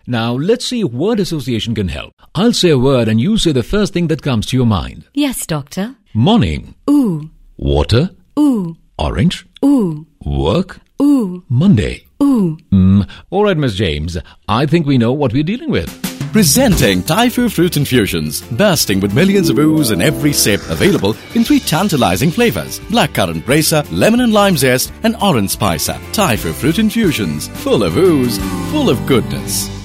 Now, let's see if word association can help. I'll say a word and you say the first thing that comes to your mind. Yes, doctor. Morning. Ooh. Water. Ooh. Orange. Ooh. Work. Ooh. Monday. Ooh. All right, Miss James. I think we know what we're dealing with. Presenting Typhoo Fruit Infusions, bursting with millions of ooze in every sip, available in 3 tantalizing flavors: blackcurrant bracer, lemon and lime zest, and orange spicer. Typhoo Fruit Infusions, full of ooze, full of goodness.